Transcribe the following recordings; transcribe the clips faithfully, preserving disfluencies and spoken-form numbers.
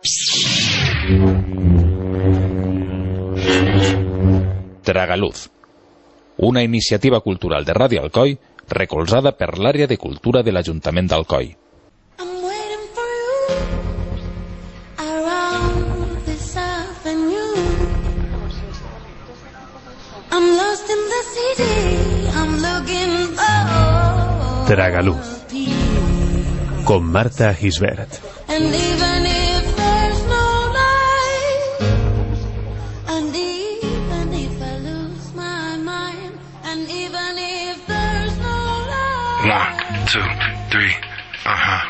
Tragaluz, una iniciativa cultural de Ràdio Alcoi recolzada per l'àrea de cultura de l'Ajuntament d'Alcoi. Tragaluz, con Marta Gisbert. One, two, three, uh-huh.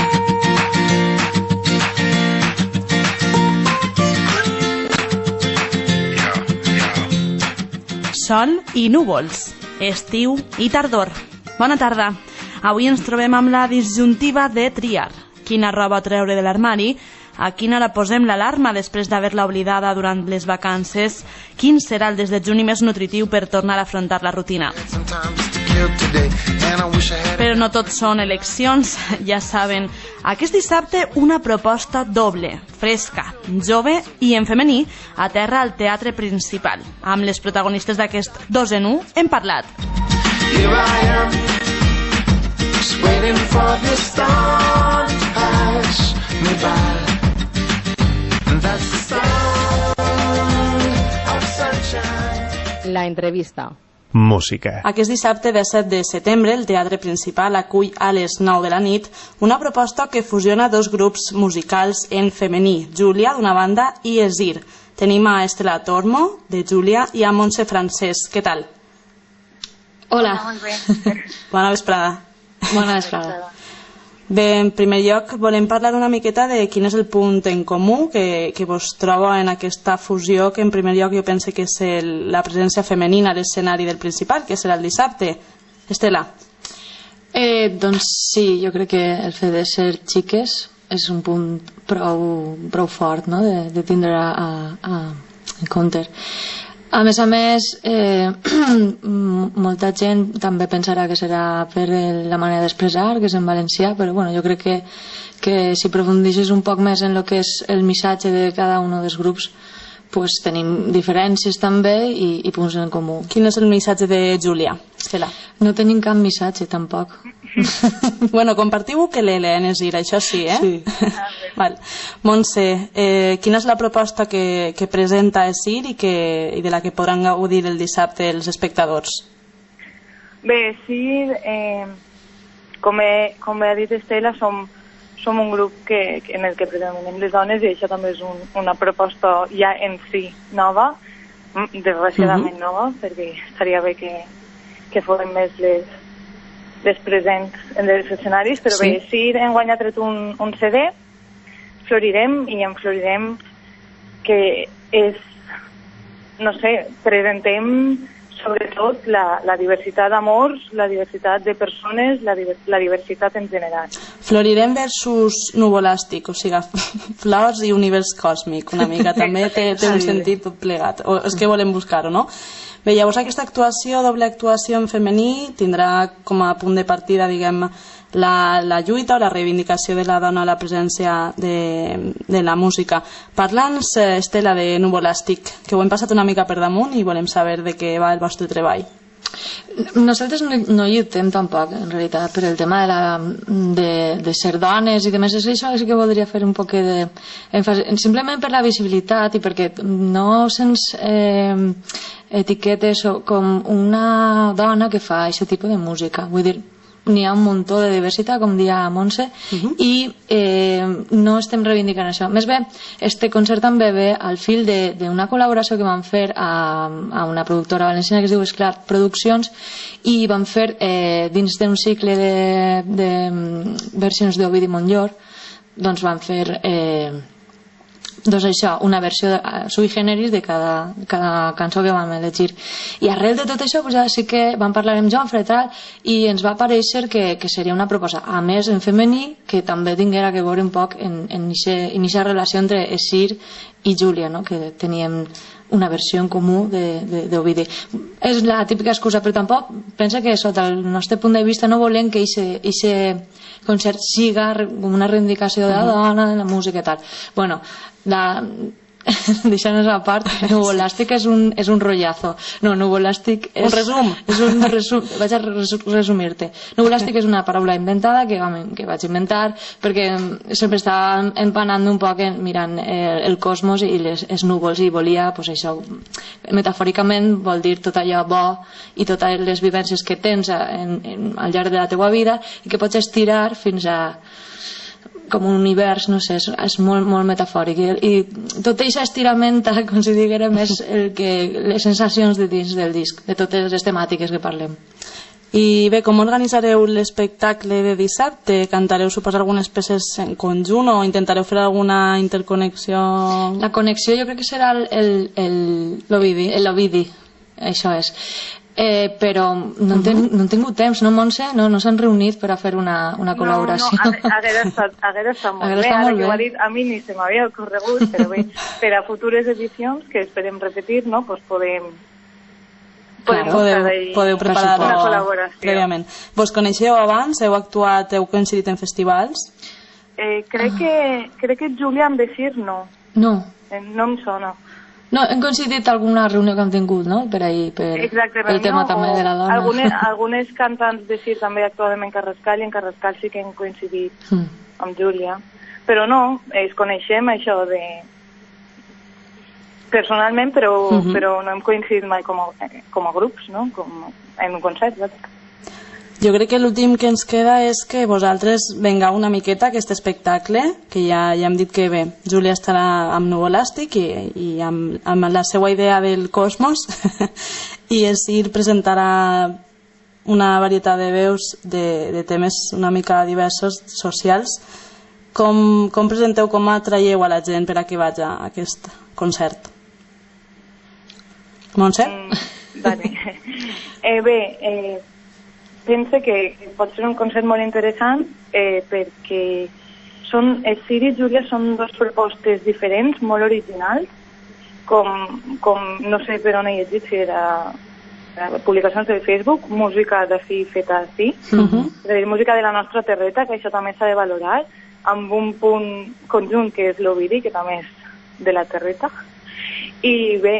Sol i núvols, estiu i tardor. Bona tarda. Avui ens trobem amb la disjuntiva de triar. Quina roba treure de l'armari? A quina hora posem l'alarma després d'haver-la oblidada durant les vacances? Quin serà el desdejuni més nutritiu per tornar a afrontar la rutina? Però no tot són eleccions, ja saben. Aquest dissabte una proposta doble, fresca, jove i en femení, aterra al Teatre Principal. Amb les protagonistes d'aquest dos en un hem parlat. La entrevista. Música. Aquest dissabte disset de setembre el Teatre Principal acull a les nou de la nit una proposta que fusiona dos grups musicals en femení, Júlia d'una banda i Esir. Tenim a Estela Tormo de Júlia i a Montse Francesc. Què tal? Hola. Molt bé. Bona vesprada. Bona vesprada. Bé, en primer lloc volem parlar una miqueta de quin és el punt en comú que, que vos trobo en aquesta fusió, que en primer lloc jo pense que és el, la presència femenina a l'escenari del Principal, que serà el dissabte. Estela. Eh, doncs sí, jo crec que el fet de ser xiques és un punt prou, prou fort, no?, de, de tindre a, a, a compte. A més a més, eh, molta gent també pensarà que serà per la manera d'expressar, que és en valencià, però bueno, jo crec que, que si aprofundeixes un poc més en el que és el missatge de cada un dels grups, pues tenim diferències també i, i punts en comú. Quin és el missatge de Júlia? Estela. No tenim cap missatge, tampoc. Bueno, compartiu ukelele en Esir, això sí, eh? Sí. Val. Montse, eh, quina és la proposta que, que presenta Esir i, que, i de la que podran gaudir el dissabte els espectadors? Bé, sí, eh, com, he, com he dit Estela, som, som un grup que, que en el que predominem les dones i això també és un, una proposta ja en si nova, desgraciadament uh-huh. nova, perquè estaria bé que, que fossin més les, les presents en els escenaris, però sí. Bé, sí, hem guanyat un, un C D, florirem i en florirem que és, no sé, presentem sobretot la, la diversitat d'amors, la diversitat de persones, la, la diversitat en general. Florirem versus nuvolàstic, o sigui, flors i univers còsmic, una mica, també té, té un sentit tot plegat, o és que volem buscar-ho, no? Bé, llavors aquesta actuació, doble actuació en femení, tindrà com a punt de partida, diguem, la, la lluita o la reivindicació de la dona a la presència de, de la música. Parla'ns, Estela, de Nuvolàstic, que ho hem passat una mica per damunt i volem saber de què va el vostre treball. Nosaltres no, no lluitem tampoc, en realitat, per el tema de, la, de, de ser dones i de més, això sí que voldria fer un poc de èmfasi, simplement per la visibilitat i perquè no se'ns eh, etiquetes com una dona que fa aquest tipus de música. Vull dir, n'hi ha un muntó de diversitat, com dia Montse, uh-huh. i eh, no estem reivindicant això. Més bé, este concert també ve al fil d'una col·laboració que vam fer a, a una productora valenciana que es diu Esclat Produccions, i vam fer eh, dins d'un cicle de, de versions d'Ovidi Montllor, doncs vam fer eh, doncs això, una versió sui generis de cada, cada cançó que vam elegir. I arrel de tot això pues ja sí que vam parlar amb Joan Fretal i ens va aparèixer que, que seria una proposta, a més en femení, que també tinguera que veure un poc en aquesta relació entre Esir i Júlia, no? Que teníem una versió en comú d'Ovidi. És la típica excusa, però tampoc pensa que sota el nostre punt de vista no volem que aquest concert siga com una reivindicació de la dona, de la música i tal. Bueno, la... deixant-nos a part, Nuvolàstic és un, és un rotllazo. No, Nuvolàstic és... Un resum. És un resum, vaig a resumir-te. Nuvolàstic és una paraula inventada que, que vaig inventar perquè sempre estava empanant un poc mirant el, el cosmos i les, els núvols, i volia, pues això, metafòricament vol dir tot allò bo i totes les vivències que tens en, en, al llarg de la teua vida i que pots estirar fins a com un univers, no sé, és, és molt, molt metafòric i, i tot aquest estirament com si diguérem és el que, les sensacions de dins del disc, de totes les temàtiques que parlem. I bé, com organitzareu l'espectacle de dissabte? Cantareu, suposo, algunes peces en conjunt o intentareu fer alguna interconnexió? La connexió jo crec que serà l'Ovidi, l'Ovidi, això és. Eh, però no, ten, no han tingut temps, no, Montse? No, no s'han reunit per a fer una, una col·laboració. No, no, haguera estat, haguera estat molt bé, ara que ho ha dit, a mi ni se m'havia ocorregut, però bé, per a futures edicions que esperem repetir, no, pues podem podem podeu, podeu preparar una col·laboració prèviament. Vos coneixeu abans? Heu actuat, heu coincidit en festivals? Eh, crec, que, crec que Julián Besir no. No. Eh, no em sona. No, hem coincidit alguna reunió que hem tingut, no? Per ahir, per el tema no, també de la dona. Algunes, algunes cantants de Sir també actuàvem en Carrascal i en Carrascal sí que hem coincidit mm. amb Júlia. Però no, es coneixem això de... personalment, però, mm-hmm. però no hem coincidit mai com a, com a grups, no? Com en un concert, no? Jo crec que l'últim que ens queda és que vosaltres vengau una miqueta a aquest espectacle, que ja, ja hem dit que bé, Júlia estarà amb Nuvolàstic i, i amb, amb la seva idea del cosmos i el Sir presentarà una varietat de veus de, de temes una mica diversos, socials. Com, com presenteu, com atraieu a la gent per a que vagi a aquest concert? Montse? Mm, vale. eh, bé, eh, penso que pot ser un concert molt interessant eh, perquè són, el Sir i Júlia són dues propostes diferents, molt originals, com, com no sé per on he llegit, si era publicacions de Facebook, música de fi feta així, uh-huh. és a dir, música de la nostra terreta, que això també s'ha de valorar, amb un punt conjunt que és l'Ovidi, que també és de la terreta. I bé,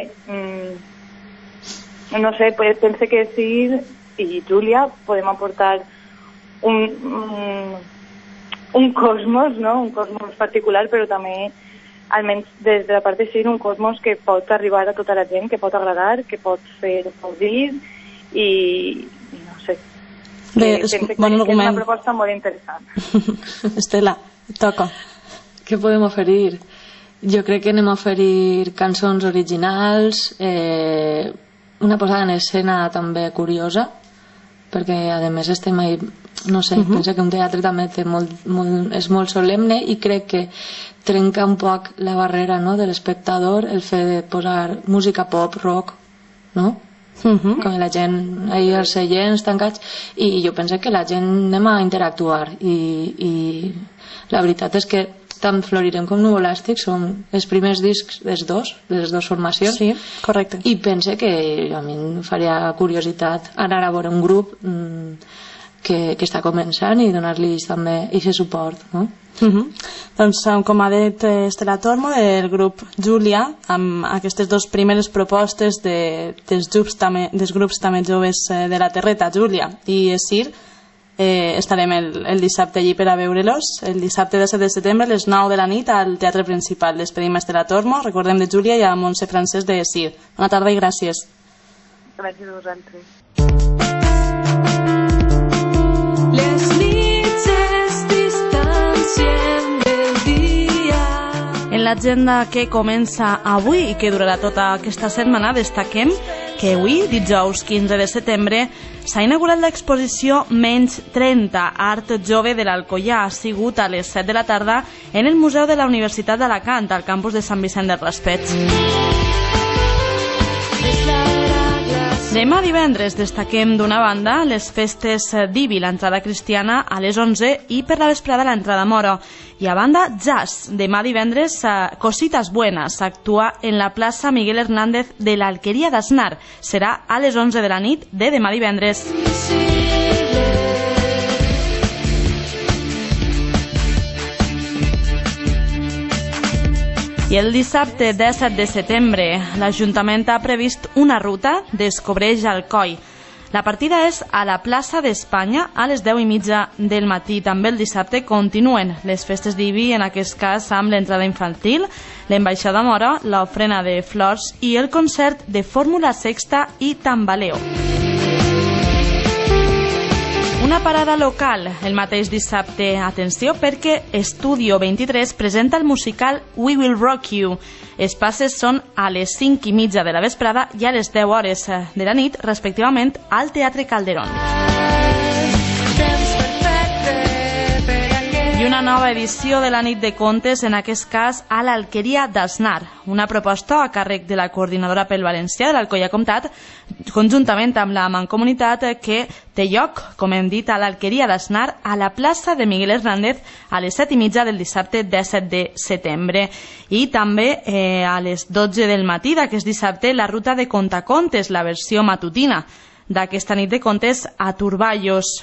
mmm, no sé, penso que Sir i Júlia podem aportar un, un, un cosmos, no? Un cosmos particular, però també, almenys des de la part de Sir, un cosmos que pot arribar a tota la gent, que pot agradar, que pot ser audit i, i no sé. Bé, és bon argument. És una proposta molt interessant. Estela, toca. Què podem oferir? Jo crec que anem a oferir cançons originals, eh, una posada en escena també curiosa, perquè a més estem ahí, no sé, uh-huh. penso que un teatre també té molt, molt, és molt solemne i crec que trenca un poc la barrera, no, de l'espectador el fet de posar música pop, rock, no? Uh-huh. Com la gent ahí als seients tancats, i jo penso que la gent anem a interactuar i, i la veritat és que tant Florirem com Nuvolàstic són els primers discs dels dos, de les dues formacions. Sí, correcte. I pense que a mi em faria curiositat anar a veure un grup mmm, que, que està començant i donar-li també aquest suport, no? Uh-huh. Doncs com ha dit Estela Tormo, el grup Júlia, amb aquestes dues primeres propostes de, dels, grups també, dels grups també joves de la terreta, Júlia i Sir, Eh, estarem el, el dissabte allí per a veure-los, el dissabte de set de setembre a les nou de la nit al Teatre Principal. Despedim a Estela Tormo, recordem de Júlia, i a Montse Francesc de Sir. Bona tarda i gràcies. Gràcies a vosaltres. Les nits es distancien del dia. En l'agenda que comença avui i que durarà tota aquesta setmana destaquem que avui, dijous quinze de setembre, s'ha inaugurat l'exposició Menys trenta, Art Jove de l'Alcoià. Ha sigut a les set de la tarda en el Museu de la Universitat d'Alacant, al campus de Sant Vicent del Raspeig. Demà divendres destaquem d'una banda les festes d'Ibi, l'entrada cristiana a les onze i per la vesprada l'entrada moro. I a banda, jazz. Demà divendres, Cositas Buenas actua en la plaça Miguel Hernández de l'Alqueria d'Asnar. Serà a les onze de la nit de demà divendres. I el dissabte disset de setembre, l'Ajuntament ha previst una ruta Descobreix Alcoi. La partida és a la plaça d'Espanya a les deu i mitja del matí. També el dissabte continuen les festes d'Ibi, en aquest cas amb l'entrada infantil, l'ambaixada mora, l'ofrena de flors i el concert de Fórmula Sexta i Tambaleo. Una parada local el mateix dissabte. Atenció, perquè Estudio vint-i-tres presenta el musical We Will Rock You. Els passes són a les cinc i mitja de la vesprada i a les deu hores de la nit, respectivament, al Teatre Calderón. I una nova edició de la nit de contes, en aquest cas a l'Alqueria d'Asnar, una proposta a càrrec de la coordinadora pel valencià de l'Alcoia Comtat, conjuntament amb la Mancomunitat, que té lloc, com hem dit, a l'Alqueria d'Asnar, a la plaça de Miguel Hernández, a les set i mitja del dissabte disset de setembre. I també eh, a les dotze del matí d'aquest dissabte, la ruta de Contacontes, la versió matutina d'aquesta nit de contes a Turballos.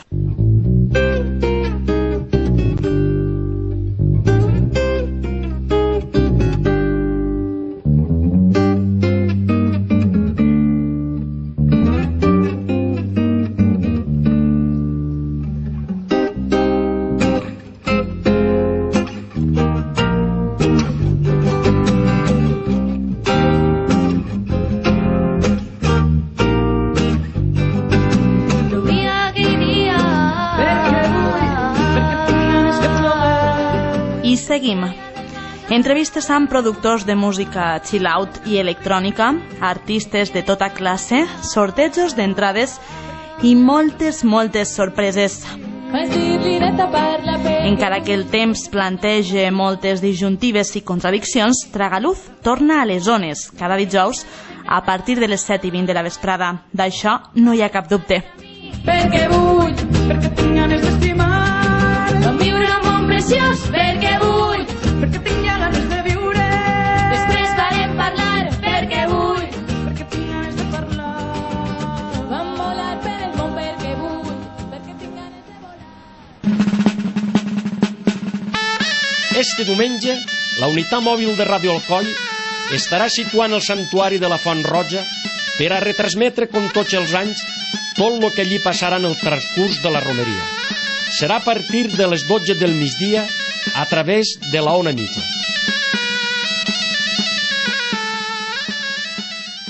Seguim. Entrevistes amb productors de música chill-out i electrònica, artistes de tota classe, sortejos d'entrades i moltes, moltes sorpreses. Encara que el temps planteja moltes disjuntives i contradiccions, Tragaluz torna a les zones cada dijous a partir de les set i vint de la vesprada. D'això no hi ha cap dubte. Perquè vull, perquè tinc ganes d'estimar, vam viure un món preciós, perquè vull, perquè tinc ganes de viure. Després farem parlar, perquè vull, perquè tinc ganes de parlar. Vam volar per el món, perquè vull, perquè tinc ganes de volar. Este diumenge, la unitat mòbil de Ràdio Alcoi estarà situant el santuari de la Font Roja per a retransmetre, com tots els anys, tot el que allí passarà en el transcurs de la romeria. Serà a partir de les dotze del migdia a través de la ona mitja.